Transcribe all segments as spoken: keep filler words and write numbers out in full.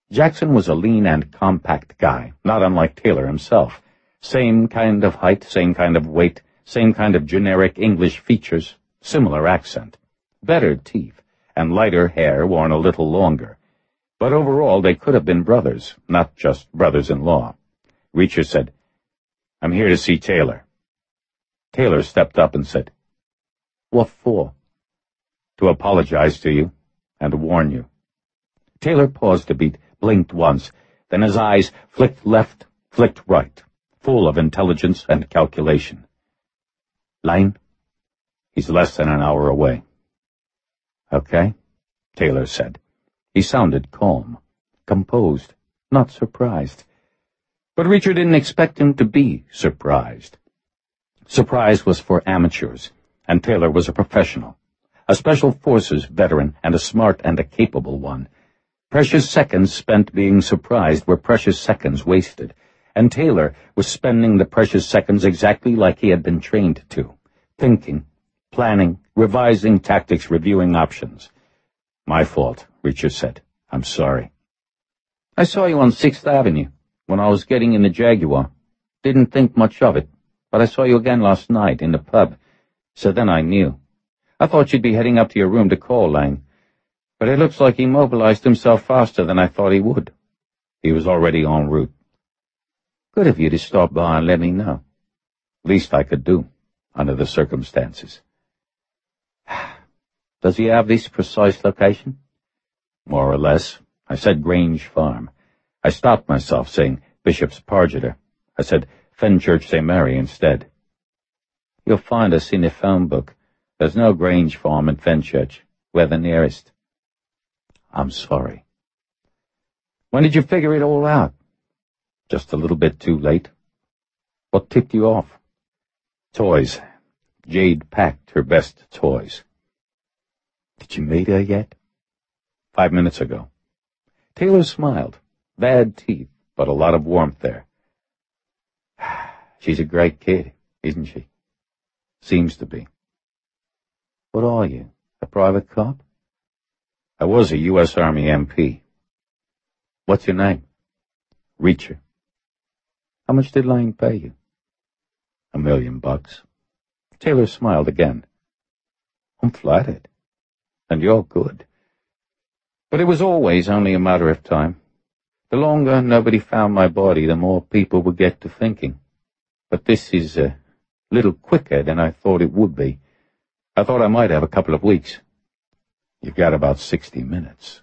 Jackson was a lean and compact guy, not unlike Taylor himself. Same kind of height, same kind of weight, same kind of generic English features, similar accent. Better teeth, and lighter hair worn a little longer. But overall they could have been brothers, not just brothers-in-law. Reacher said, "I'm here to see Taylor." Taylor stepped up and said, "What for?" "To apologize to you, and to warn you." Taylor paused a beat, blinked once, then his eyes flicked left, flicked right, full of intelligence and calculation. "Lane?" "He's less than an hour away." "Okay," Taylor said. He sounded calm, composed, not surprised. But Reacher didn't expect him to be surprised. Surprise was for amateurs, and Taylor was a professional, a Special Forces veteran and a smart and a capable one. Precious seconds spent being surprised were precious seconds wasted, and Taylor was spending the precious seconds exactly like he had been trained to, thinking, planning, revising tactics, reviewing options. "My fault," Reacher said. "I'm sorry." "I saw you on Sixth Avenue when I was getting in the Jaguar. Didn't think much of it, but I saw you again last night in the pub, so then I knew. I thought you'd be heading up to your room to call Lane, but it looks like he mobilized himself faster than I thought he would." "He was already en route." "Good of you to stop by and let me know." "Least I could do, under the circumstances." "Does he have this precise location?" "More or less. I said Grange Farm. I stopped myself saying Bishop's Pargeter. I said Fenchurch Saint Mary instead." "You'll find us in the phone book. There's no Grange Farm in Fenchurch. We're the nearest." "I'm sorry." "When did you figure it all out?" "Just a little bit too late." "What tipped you off?" "Toys. Jade packed her best toys." "Did you meet her yet?" Five minutes ago." Taylor smiled. Bad teeth, but a lot of warmth there. "She's a great kid, isn't she?" "Seems to be." "What are you, a private cop?" "I was a U S Army M P. "What's your name?" "Reacher." "How much did Lane pay you?" "A million bucks." Taylor smiled again. "I'm flattered. And you're good." But it was always only a matter of time. The longer nobody found my body, the more people would get to thinking. But this is a little quicker than I thought it would be. I thought I might have a couple of weeks. "You've got about sixty minutes.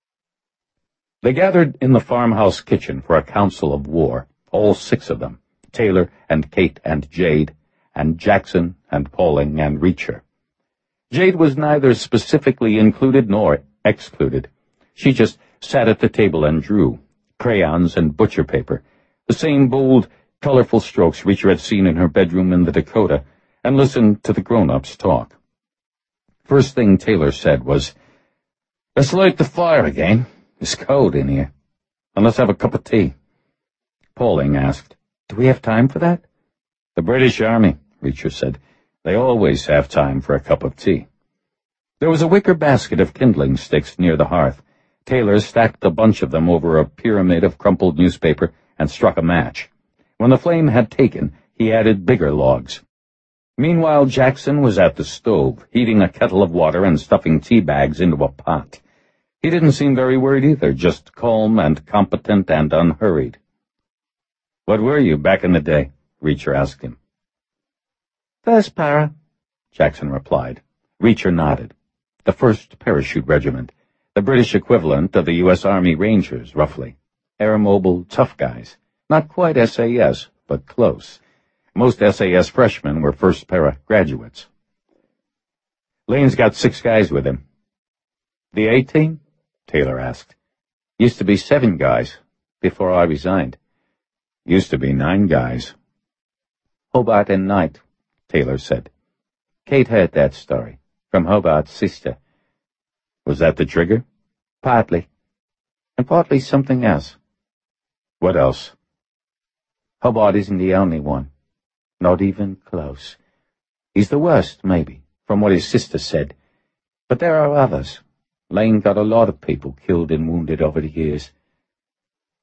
They gathered in the farmhouse kitchen for a council of war, all six of them, Taylor and Kate and Jade, and Jackson and Pauling and Reacher. Jade was neither specifically included nor excluded. She just sat at the table and drew, crayons and butcher paper, the same bold, colorful strokes Reacher had seen in her bedroom in the Dakota, and listened to the grown-ups talk. First thing Taylor said was, "Let's light the fire again. It's cold in here. And let's have a cup of tea." Pauling asked, "Do we have time for that?" "The British Army," Reacher said. "They always have time for a cup of tea." There was a wicker basket of kindling sticks near the hearth. Taylor stacked a bunch of them over a pyramid of crumpled newspaper and struck a match. When the flame had taken, he added bigger logs. Meanwhile, Jackson was at the stove, heating a kettle of water and stuffing tea bags into a pot. He didn't seem very worried either, just calm and competent and unhurried. "What were you back in the day?" Reacher asked him. "First Para," Jackson replied. Reacher nodded. "The first Parachute Regiment, the British equivalent of the U S Army Rangers, roughly. Airmobile, tough guys. Not quite S A S, but close. Most S A S freshmen were first para graduates." "Lane's got six guys with him." "The A-team?" Taylor asked. "Used to be seven guys, before I resigned." "Used to be nine guys." "Hobart and Knight," Taylor said. Kate heard that story, from Hobart's sister. "Was that the trigger?" "Partly. And partly something else." "What else?" "Hobart isn't the only one. Not even close. He's the worst, maybe, from what his sister said. But there are others. Lane got a lot of people killed and wounded over the years.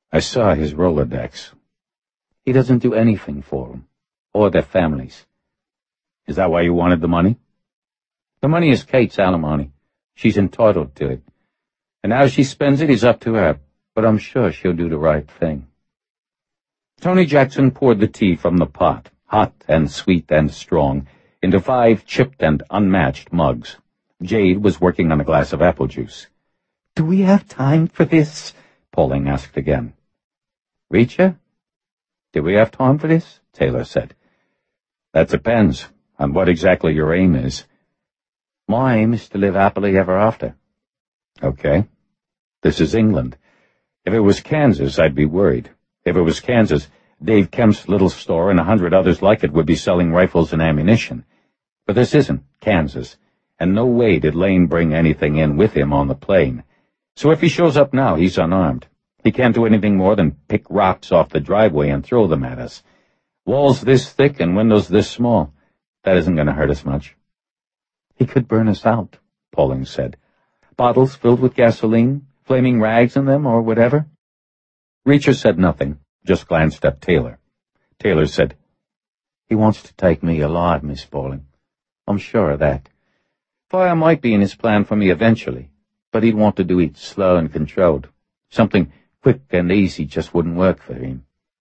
I saw his Rolodex. He doesn't do anything for them, or their families. Is that why you wanted the money? The money is Kate's alimony. She's entitled to it. And how she spends it is up to her, but I'm sure she'll do the right thing. Tony Jackson poured the tea from the pot, hot and sweet and strong, into five chipped and unmatched mugs. Jade was working on a glass of apple juice. "Do we have time for this?" Pauling asked again. "Reacher? Do we have time for this?" Taylor said. "That depends on what exactly your aim is." "My aim is to live happily ever after." "Okay. This is England. If it was Kansas, I'd be worried. If it was Kansas, Dave Kemp's little store and a hundred others like it would be selling rifles and ammunition. But this isn't Kansas, and no way did Lane bring anything in with him on the plane. So if he shows up now, he's unarmed. He can't do anything more than pick rocks off the driveway and throw them at us. Walls this thick and windows this small. That isn't going to hurt us much." "He could burn us out," Pauling said. "Bottles filled with gasoline, flaming rags in them, or whatever." Reacher said nothing, just glanced at Taylor. Taylor said, "He wants to take me alive, Miss Pauling. I'm sure of that. Fire might be in his plan for me eventually, but he'd want to do it slow and controlled. Something quick and easy just wouldn't work for him."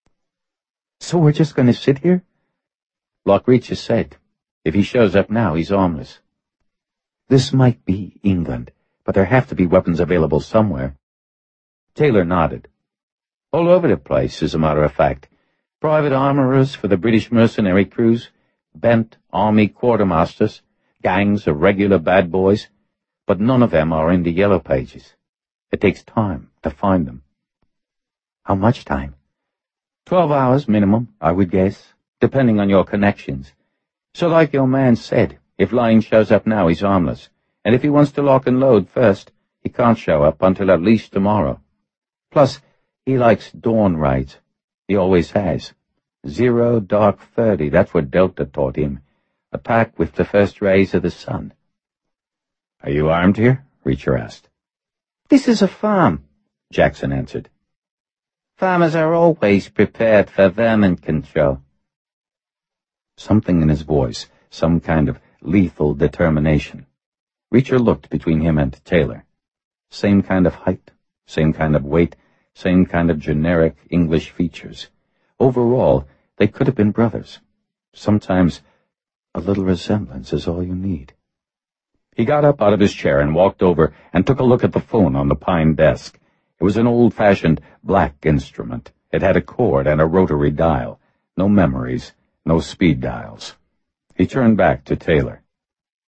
"So we're just going to sit here?" "Like Reacher said, if he shows up now, he's harmless. This might be England, but there have to be weapons available somewhere." Taylor nodded. "All over the place, as a matter of fact. Private armorers for the British mercenary crews, bent army quartermasters, gangs of regular bad boys, but none of them are in the yellow pages. It takes time to find them." "How much time?" Twelve hours minimum, I would guess, depending on your connections. So like your man said, if Lane shows up now, he's harmless. And if he wants to lock and load first, he can't show up until at least tomorrow. Plus, he likes dawn raids. He always has. Zero dark thirty, that's what Delta taught him. Attack with the first rays of the sun. "Are you armed here?" Reacher asked. "This is a farm," Jackson answered. "Farmers are always prepared for vermin control." Something in his voice, some kind of lethal determination. Reacher looked between him and Taylor. Same kind of height, same kind of weight, same kind of generic English features. Overall, they could have been brothers. Sometimes a little resemblance is all you need. He got up out of his chair and walked over and took a look at the phone on the pine desk. It was an old-fashioned black instrument. It had a cord and a rotary dial. No memories, no speed dials. He turned back to Taylor.